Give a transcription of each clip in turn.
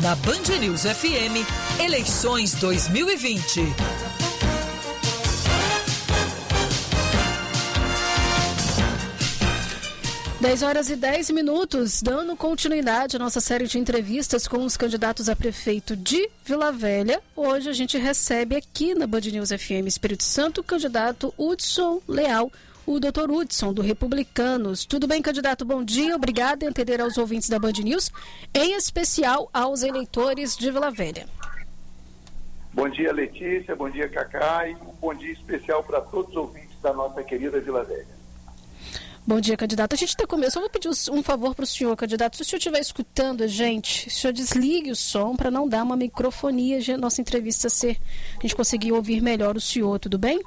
Na Band News FM, eleições 2020. 10h10, dando continuidade à nossa série de entrevistas com os candidatos a prefeito de Vila Velha. Hoje a gente recebe aqui na Band News FM Espírito Santo o candidato Hudson Leal, o Dr. Hudson, do Republicanos. Tudo bem, candidato? Bom dia, obrigada em atender aos ouvintes da Band News, em especial aos eleitores de Vila Velha. Bom dia, Letícia, bom dia, Cacá, e um bom dia especial para todos os ouvintes da nossa querida Vila Velha. Bom dia, candidato. A gente está começando. Eu vou pedir um favor para o senhor, candidato. Se o senhor estiver escutando a gente, o senhor desligue o som para não dar uma microfonia e a nossa entrevista a gente conseguir ouvir melhor o senhor, tudo bem?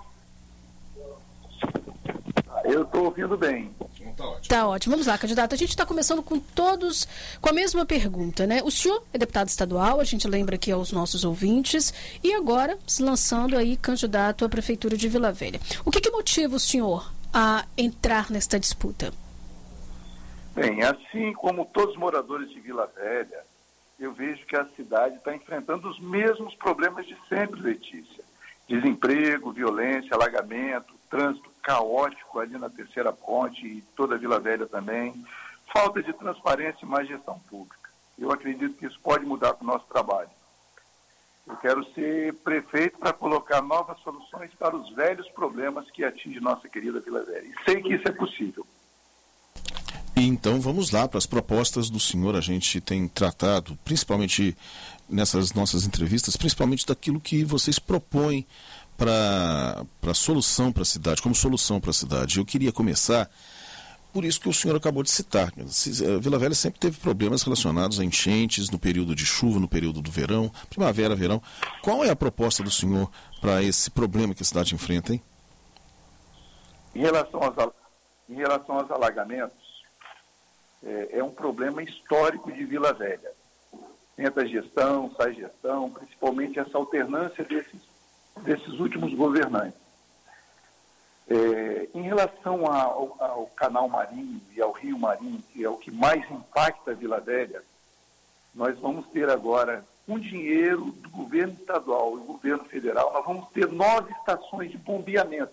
Eu estou ouvindo bem. Tá ótimo. Vamos lá, candidato. A gente está começando com a mesma pergunta, né? O senhor é deputado estadual, a gente lembra aqui aos nossos ouvintes, e agora se lançando aí candidato à Prefeitura de Vila Velha. O que motiva o senhor a entrar nesta disputa? Bem, assim como todos os moradores de Vila Velha, eu vejo que a cidade está enfrentando os mesmos problemas de sempre, Letícia. Desemprego, violência, alagamento, trânsito caótico ali na Terceira Ponte e toda a Vila Velha também, falta de transparência e má gestão pública. Eu acredito que isso pode mudar com o nosso trabalho. Eu quero ser prefeito para colocar novas soluções para os velhos problemas que atingem nossa querida Vila Velha. E sei que isso é possível. Então vamos lá para as propostas do senhor. A gente tem tratado, principalmente nessas nossas entrevistas, principalmente daquilo que vocês propõem para solução para a cidade, como solução para a cidade. Eu queria começar por isso que o senhor acabou de citar. Vila Velha sempre teve problemas relacionados a enchentes no período de chuva, no período do verão, primavera, verão. Qual é a proposta do senhor para esse problema que a cidade enfrenta, hein? Em relação aos alagamentos, é um problema histórico de Vila Velha. Entra gestão, sai gestão, principalmente essa alternância desses últimos governantes. Em relação ao Canal Marinho e ao Rio Marinho, que é o que mais impacta a Vila Velha, nós vamos ter agora, com dinheiro do governo estadual e do governo federal, nós vamos ter 9 estações de bombeamento,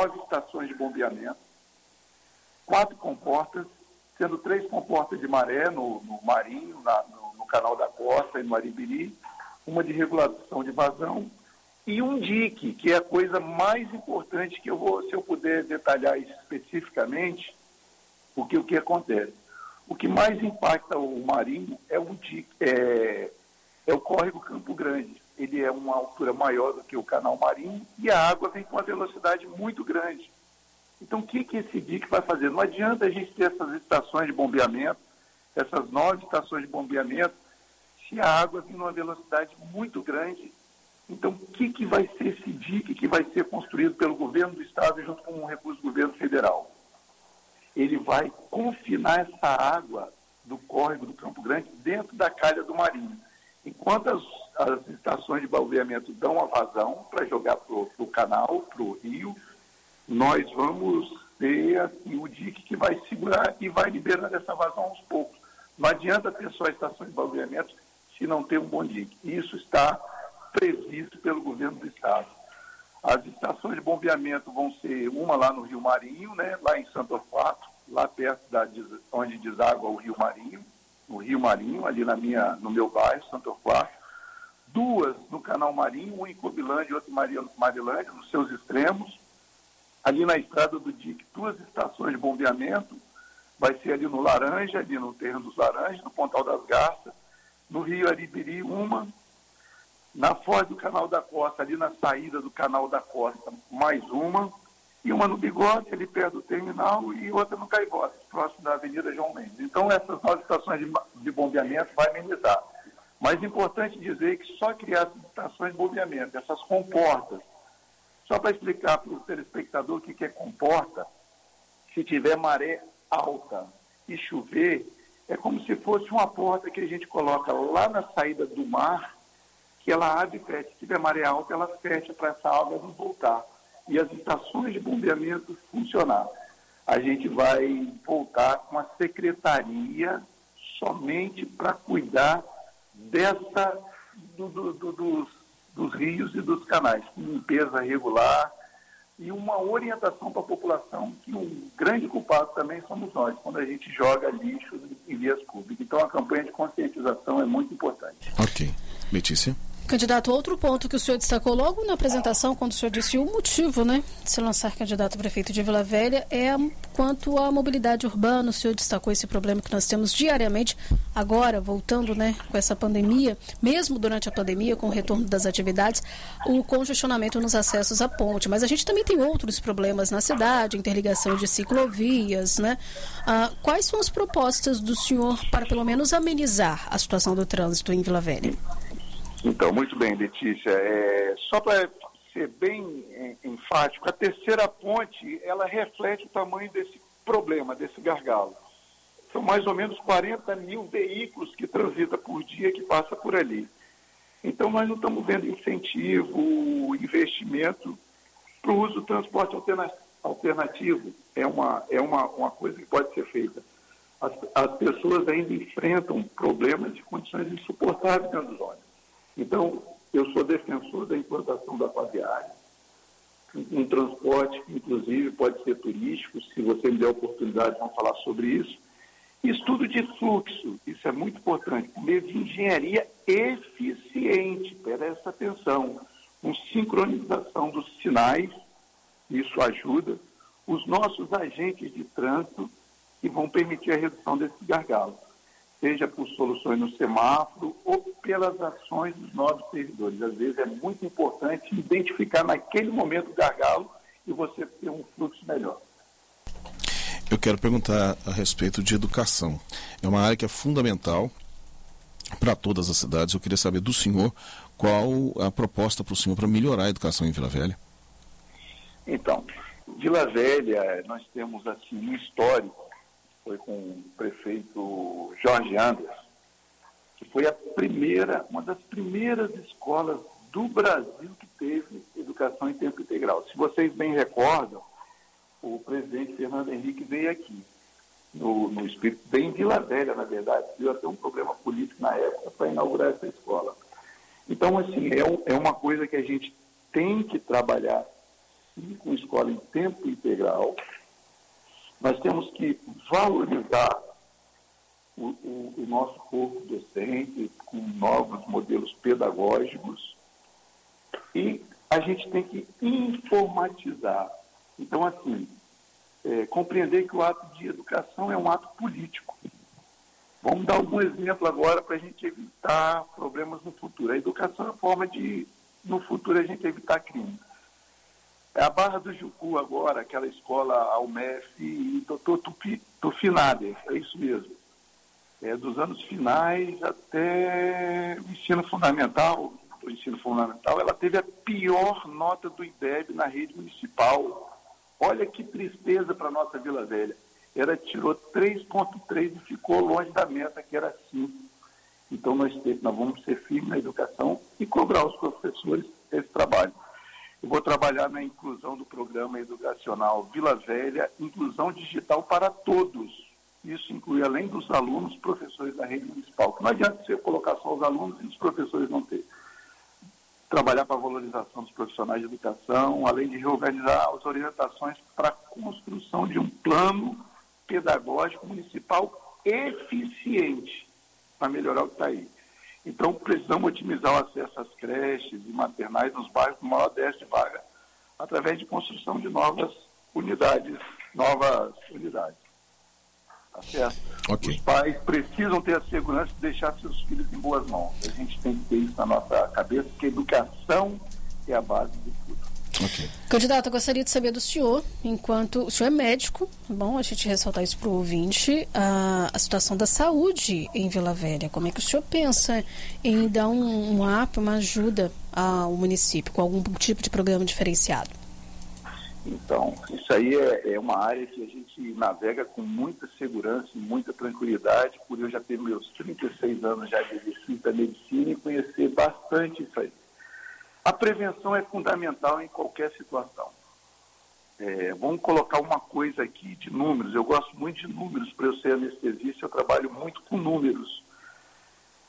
4 comportas, sendo 3 comportas de maré no Marinho, no Canal da Costa e no Aribiri, uma de regulação de vazão, e um dique, que é a coisa mais importante que se eu puder detalhar isso especificamente, porque o que acontece? O que mais impacta o Marinho é o dique, é o córrego Campo Grande. Ele é uma altura maior do que o Canal Marinho e a água vem com uma velocidade muito grande. Então, o que esse dique vai fazer? Não adianta a gente ter essas estações de bombeamento, essas 9 estações de bombeamento, se a água vem numa velocidade muito grande. Então, o que vai ser esse dique que vai ser construído pelo governo do estado junto com um recurso do governo federal? Ele vai confinar essa água do córrego do Campo Grande dentro da calha do Marinho. Enquanto as estações de bombeamento dão a vazão para jogar para o canal, para o rio, nós vamos ter assim, o dique que vai segurar e vai liberando essa vazão aos poucos. Não adianta ter só estações de bombeamento se não ter um bom dique. Isso está previsto pelo governo do estado. As estações de bombeamento vão ser uma lá no Rio Marinho, né, lá em Santo Torquato, lá perto onde deságua o Rio Marinho, no Rio Marinho, ali no meu bairro, Santo Torquato. 2 no Canal Marinho, uma em Cobilândia e outra em Marilândia, nos seus extremos. Ali na estrada do Dique, 2 estações de bombeamento, vai ser ali no Laranja, ali no Terreno dos Laranjas, no Pontal das Garças, no Rio Aribiri, uma, na foz do Canal da Costa, ali na saída do Canal da Costa, mais uma, e uma no Bigode, ali perto do terminal, e outra no Caibós, próximo da Avenida João Mendes. Então, essas 9 estações de bombeamento vai amenizar. Mas é importante dizer que só criar essas estações de bombeamento, essas comportas, só para explicar para o telespectador o que é comporta, se tiver maré alta e chover, é como se fosse uma porta que a gente coloca lá na saída do mar, que ela abre e fecha. Se tiver maré alta, ela fecha para essa água não voltar. E as estações de bombeamento funcionar. A gente vai voltar com a secretaria somente para cuidar dos rios e dos canais, com limpeza regular e uma orientação para a população, que um grande culpado também somos nós, quando a gente joga lixo em vias públicas. Então, a campanha de conscientização é muito importante. Ok. Letícia? Candidato, outro ponto que o senhor destacou logo na apresentação, quando o senhor disse o motivo, né, de se lançar candidato a prefeito de Vila Velha, é quanto à mobilidade urbana. O senhor destacou esse problema que nós temos diariamente, agora, voltando, né, com essa pandemia, mesmo durante a pandemia, com o retorno das atividades, o congestionamento nos acessos à ponte. Mas a gente também tem outros problemas na cidade, interligação de ciclovias, né? Quais são as propostas do senhor para, pelo menos, amenizar a situação do trânsito em Vila Velha? Então, muito bem, Letícia. Só para ser bem enfático, a terceira ponte, ela reflete o tamanho desse problema, desse gargalo. São mais ou menos 40 mil veículos que transitam por dia, que passam por ali. Então, nós não estamos vendo incentivo, investimento para o uso do transporte alternativo. É uma coisa que pode ser feita. As pessoas ainda enfrentam problemas de condições insuportáveis dentro dos ônibus. Então, eu sou defensor da implantação da quadriária, um transporte que, inclusive, pode ser turístico. Se você me der a oportunidade, vamos falar sobre isso. Estudo de fluxo, isso é muito importante, por meio de engenharia eficiente, presta atenção, com sincronização dos sinais, isso ajuda, os nossos agentes de trânsito, que vão permitir a redução desses gargalos, seja por soluções no semáforo ou pelas ações dos novos servidores. Às vezes é muito importante identificar naquele momento o gargalo e você ter um fluxo melhor. Eu quero perguntar a respeito de educação. É uma área que é fundamental para todas as cidades. Eu queria saber do senhor qual a proposta para o senhor para melhorar a educação em Vila Velha. Então, Vila Velha, nós temos assim um histórico. Foi com o prefeito Jorge Anderson, que foi uma das primeiras escolas do Brasil que teve educação em tempo integral. Se vocês bem recordam, o presidente Fernando Henrique veio aqui, no Espírito, bem em Vila Velha, na verdade, deu até um problema político na época para inaugurar essa escola. Então, assim, é uma coisa que a gente tem que trabalhar com escola em tempo integral. Nós temos que valorizar o nosso corpo docente com novos modelos pedagógicos e a gente tem que informatizar. Então, assim, compreender que o ato de educação é um ato político. Vamos dar algum exemplo agora para a gente evitar problemas no futuro. A educação é uma forma de, no futuro, a gente evitar crime. A Barra do Jucu agora, aquela escola Almef e Dr. Tufinader, é isso mesmo. Dos anos finais até o ensino fundamental, ela teve a pior nota do IDEB na rede municipal. Olha que tristeza para a nossa Vila Velha. Ela tirou 3,3 e ficou longe da meta, que era 5. Então, nós vamos ser firmes na educação e cobrar os professores esse trabalho. Eu vou trabalhar na inclusão do programa educacional Vila Velha, inclusão digital para todos. Isso inclui, além dos alunos, professores da rede municipal. Não adianta você colocar só os alunos e os professores não ter. Trabalhar para a valorização dos profissionais de educação, além de reorganizar as orientações para a construção de um plano pedagógico municipal eficiente para melhorar o que está aí. Então, precisamos otimizar o acesso às creches e maternais nos bairros com maior déficit de vaga, através de construção de novas unidades. Tá certo? Okay. Os pais precisam ter a segurança de deixar seus filhos em boas mãos. A gente tem que ter isso na nossa cabeça, porque a educação é a base de tudo. Okay. Candidato, eu gostaria de saber do senhor, enquanto o senhor é médico, é bom a gente ressaltar isso para o ouvinte, a situação da saúde em Vila Velha. Como é que o senhor pensa em dar um apoio, uma ajuda ao município, com algum tipo de programa diferenciado? Então, isso aí é uma área que a gente navega com muita segurança e muita tranquilidade, por eu já ter meus 36 anos já de exercício da medicina e conhecer bastante isso aí. A prevenção é fundamental em qualquer situação. Vamos colocar uma coisa aqui de números. Eu gosto muito de números. Para eu ser anestesista, eu trabalho muito com números.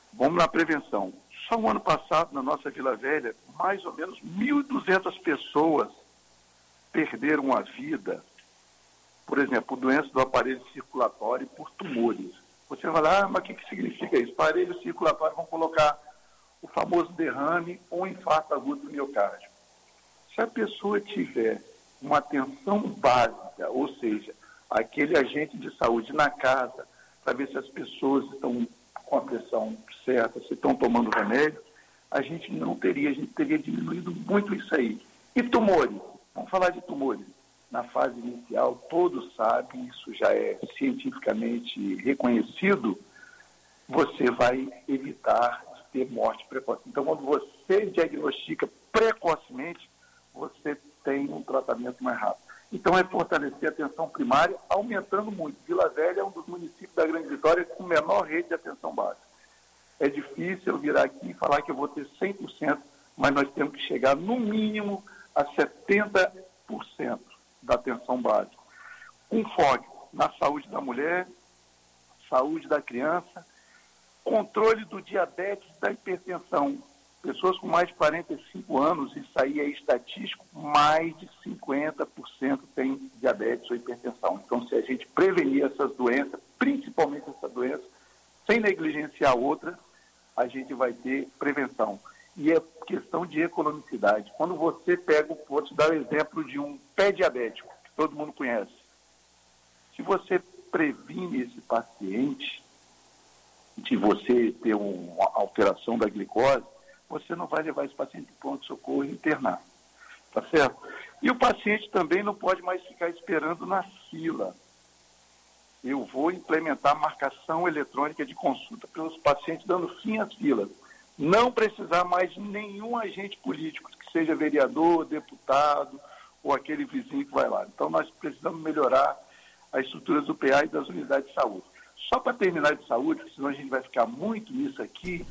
Vamos na prevenção. Só o ano passado, na nossa Vila Velha, mais ou menos 1.200 pessoas perderam a vida, por exemplo, doença do aparelho circulatório por tumores. Você vai lá, mas o que significa isso? Aparelho circulatório, vamos colocar o famoso derrame ou infarto agudo do miocárdio. Se a pessoa tiver uma atenção básica, ou seja, aquele agente de saúde na casa, para ver se as pessoas estão com a pressão certa, se estão tomando remédio, a gente teria diminuído muito isso aí. E tumores? Vamos falar de tumores. Na fase inicial, todos sabem, isso já é cientificamente reconhecido, você vai evitar de ter morte precoce. Então, quando você diagnostica precocemente, você tem um tratamento mais rápido. Então, é fortalecer a atenção primária, aumentando muito. Vila Velha é um dos municípios da Grande Vitória com menor rede de atenção básica. É difícil eu virar aqui e falar que eu vou ter 100%, mas nós temos que chegar, no mínimo, a 70% da atenção básica. Com foco na saúde da mulher, saúde da criança, controle do diabetes e da hipertensão. Pessoas com mais de 45 anos, isso aí é estatístico, mais de 50% têm diabetes ou hipertensão. Então, se a gente prevenir essas doenças, principalmente essa doença, sem negligenciar outra, a gente vai ter prevenção. E é questão de economicidade. Quando você pega, vou te dar o exemplo de um pé diabético, que todo mundo conhece. Se você previne esse paciente de você ter uma alteração da glicose, você não vai levar esse paciente para o pronto-socorro e internar. Tá certo? E o paciente também não pode mais ficar esperando na fila. Eu vou implementar marcação eletrônica de consulta pelos pacientes, dando fim às filas. Não precisar mais de nenhum agente político, que seja vereador, deputado ou aquele vizinho que vai lá. Então, nós precisamos melhorar as estruturas do PA e das unidades de saúde. Só para terminar de saúde, porque senão a gente vai ficar muito nisso aqui,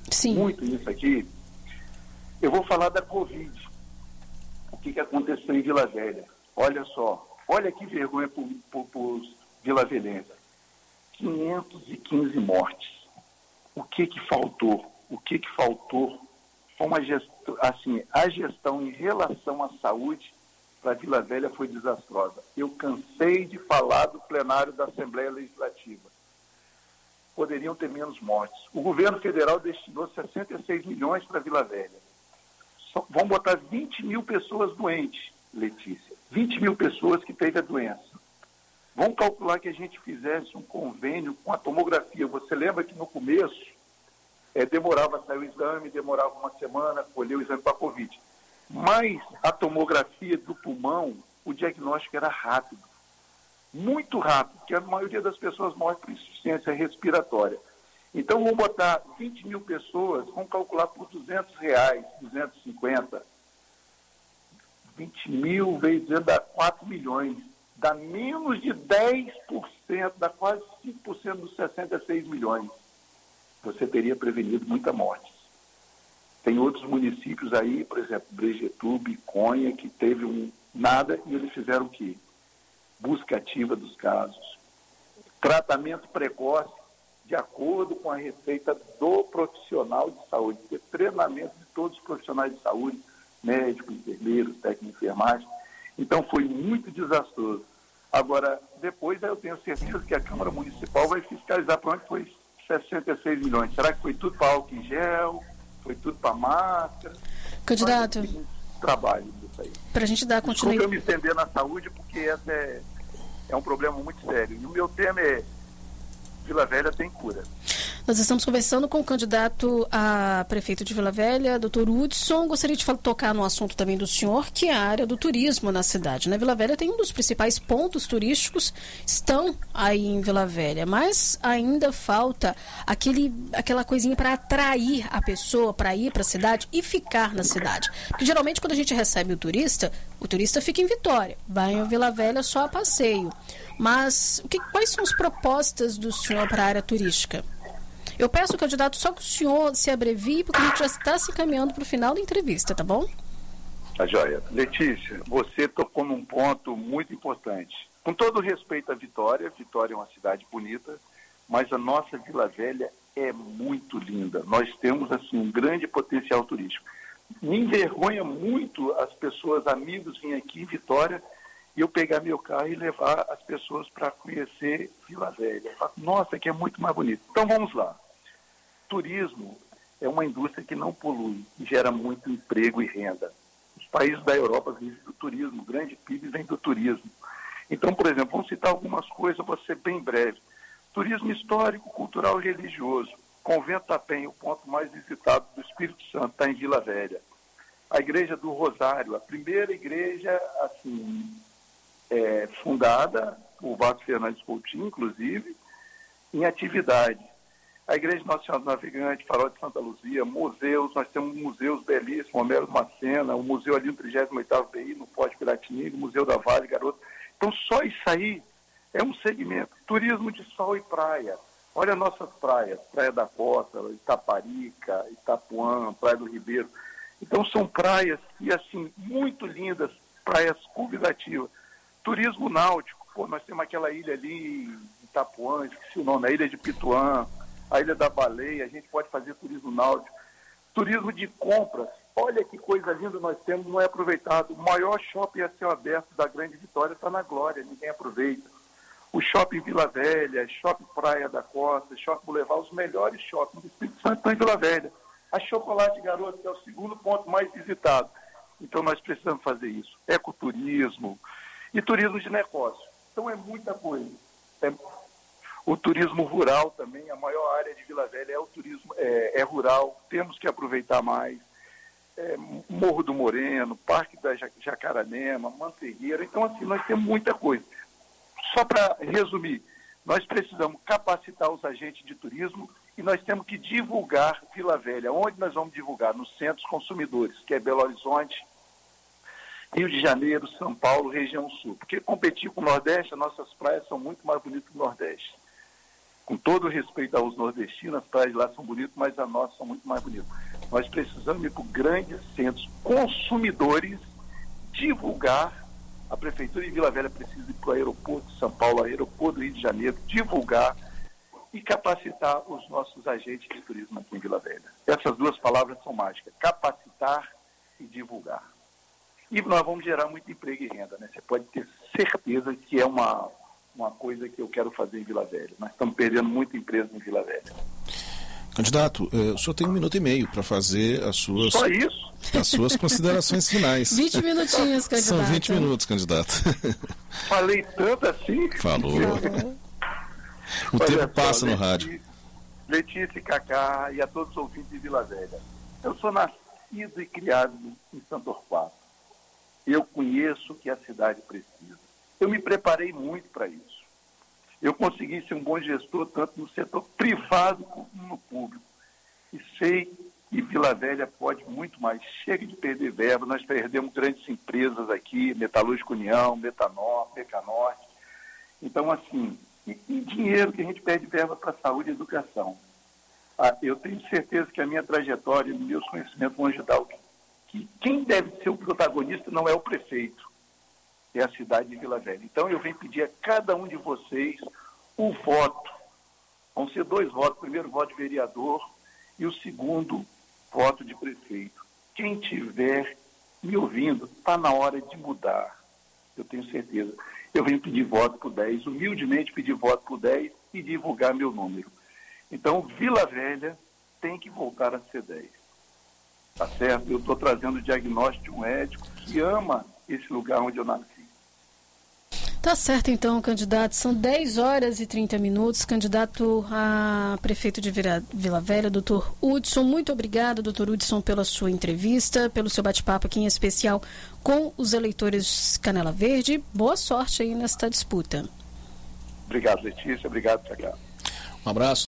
eu vou falar da Covid. O que aconteceu em Vila Velha? Olha só, olha que vergonha para os vilavelhenses. 515 mortes. O que faltou? O que faltou foi uma gestão, assim, a gestão em relação à saúde para Vila Velha foi desastrosa. Eu cansei de falar do plenário da Assembleia Legislativa. Poderiam ter menos mortes. O governo federal destinou 66 milhões para Vila Velha. Vão botar 20 mil pessoas doentes, Letícia. 20 mil pessoas que teve a doença. Vamos calcular que a gente fizesse um convênio com a tomografia. Você lembra que no começo demorava a sair o exame, demorava uma semana, colher o exame para a Covid. Mas a tomografia do pulmão, o diagnóstico era rápido. Muito rápido, porque a maioria das pessoas morre por insuficiência respiratória. Então, vamos botar 20 mil pessoas, vamos calcular por R$200, 250. 20 mil vezes dá 4 milhões. Dá menos de 10%, dá quase 5% dos 66 milhões. Você teria prevenido muita morte. Tem outros municípios aí, por exemplo, Brejetuba, Conha, que teve nada e eles fizeram o quê? Busca ativa dos casos. Tratamento precoce, de acordo com a receita do profissional de saúde, treinamento de todos os profissionais de saúde, médicos, enfermeiros, técnicos de enfermagem. Então, foi muito desastroso. Agora, depois eu tenho certeza que a Câmara Municipal vai fiscalizar para onde foi 66 milhões. Será que foi tudo para álcool em gel? Foi tudo para máscara? Candidato, trabalho disso aí. Para a gente dar continuidade. Eu me estender na saúde, porque essa é um problema muito sério. E o meu tema é Vila Velha tem cura. Nós estamos conversando com o candidato a prefeito de Vila Velha, Dr. Hudson. Gostaria de tocar no assunto também do senhor, que é a área do turismo na cidade. Né? Vila Velha tem um dos principais pontos turísticos, estão aí em Vila Velha, mas ainda falta aquela coisinha para atrair a pessoa para ir para a cidade e ficar na cidade. Porque geralmente quando a gente recebe o turista fica em Vitória, vai em Vila Velha só a passeio. Mas quais são as propostas do senhor para a área turística? Eu peço, candidato, só que o senhor se abrevie, porque a gente já está se encaminhando para o final da entrevista, tá bom? Tá joia. Letícia, você tocou num ponto muito importante. Com todo respeito à Vitória, Vitória é uma cidade bonita, mas a nossa Vila Velha é muito linda. Nós temos assim um grande potencial turístico. Me envergonha muito as pessoas, amigos, virem aqui em Vitória e eu pegar meu carro e levar as pessoas para conhecer Vila Velha. Nossa, que é muito mais bonito. Então vamos lá. Turismo é uma indústria que não polui e gera muito emprego e renda. Os países da Europa vivem do turismo, o grande PIB vem do turismo. Então, por exemplo, vamos citar algumas coisas, vou ser bem breve. Turismo histórico, cultural e religioso. Convento da Penha, o ponto mais visitado do Espírito Santo, está em Vila Velha. A Igreja do Rosário, a primeira igreja assim, fundada por Vasco Fernandes Coutinho, inclusive, em atividade. A Igreja Nossa Senhora do Navegante, Farol de Santa Luzia, museus, nós temos museus belíssimos, Homero Macena, o museu ali no 38º BI, no Pós Piratininga, o Museu da Vale, Garoto. Então, só isso aí é um segmento. Turismo de sol e praia. Olha nossas praias, Praia da Costa, Itaparica, Itapuã, Praia do Ribeiro. Então, são praias que, assim, muito lindas, praias convidativas. Turismo náutico, nós temos aquela ilha ali em Itapuã, esqueci o nome, a Ilha de Pituã, a Ilha da Baleia, a gente pode fazer turismo náutico. Turismo de compras, olha que coisa linda nós temos, não é aproveitado. O maior shopping a céu aberto da Grande Vitória está na Glória, ninguém aproveita. O Shopping Vila Velha, Shopping Praia da Costa, Shopping Boulevard, os melhores shoppings do Espírito Santo estão em Vila Velha. A Chocolate Garoto, que é o segundo ponto mais visitado. Então nós precisamos fazer isso. Ecoturismo e turismo de negócio. Então é muita coisa. O turismo rural também, a maior área de Vila Velha é o turismo é rural, temos que aproveitar mais. Morro do Moreno, Parque da Jacaranema, Mantegueira. Então assim, nós temos muita coisa. Só para resumir, nós precisamos capacitar os agentes de turismo e nós temos que divulgar Vila Velha. Onde nós vamos divulgar? Nos centros consumidores, que é Belo Horizonte, Rio de Janeiro, São Paulo, região sul. Porque competir com o Nordeste, as nossas praias são muito mais bonitas que o Nordeste. Com todo o respeito aos nordestinos, as praias lá são bonitas, mas as nossas são muito mais bonitas. Nós precisamos ir para grandes centros consumidores divulgar. A Prefeitura de Vila Velha precisa ir para o aeroporto de São Paulo, aeroporto do Rio de Janeiro, divulgar e capacitar os nossos agentes de turismo aqui em Vila Velha. Essas duas palavras são mágicas, capacitar e divulgar. E nós vamos gerar muito emprego e renda, né? Você pode ter certeza que é uma coisa que eu quero fazer em Vila Velha. Nós estamos perdendo muita empresa em Vila Velha. Candidato, o senhor tem 1 minuto e meio para fazer as suas... Só isso? As suas considerações finais. 20 minutinhos, candidato. São 20 minutos, candidato. Falei tanto assim? Falou. O tempo passa no rádio. Letícia e Cacá e a todos os ouvintes de Vila Velha. Eu sou nascido e criado em Santo Torquato. Eu conheço o que a cidade precisa. Eu me preparei muito para isso. Eu consegui ser um bom gestor tanto no setor privado como no público. E sei que Vila Velha pode muito mais. Chega de perder verba, nós perdemos grandes empresas aqui, Metalúrgica União, Metanor, Mecanorte. Então, assim, e dinheiro que a gente perde verba para saúde e educação. Eu tenho certeza que a minha trajetória e meus conhecimentos vão ajudar. Que quem deve ser o protagonista não é o prefeito, é a cidade de Vila Velha. Então eu venho pedir a cada um de vocês o voto. Vão ser 2 votos, o primeiro voto de vereador e o segundo voto de prefeito. Quem estiver me ouvindo, está na hora de mudar. Eu tenho certeza. Eu venho pedir voto por 10, humildemente pedir voto por 10 e divulgar meu número. Então Vila Velha tem que voltar a ser 10. Tá certo? Eu estou trazendo o diagnóstico de um médico que ama esse lugar onde eu nasci. Tá certo, então, candidato. São 10 horas e 30 minutos. Candidato a prefeito de Vila Velha, doutor Hudson. Muito obrigada, doutor Hudson, pela sua entrevista, pelo seu bate-papo aqui em especial com os eleitores Canela Verde. Boa sorte aí nesta disputa. Obrigado, Letícia. Obrigado, Cacá. Um abraço.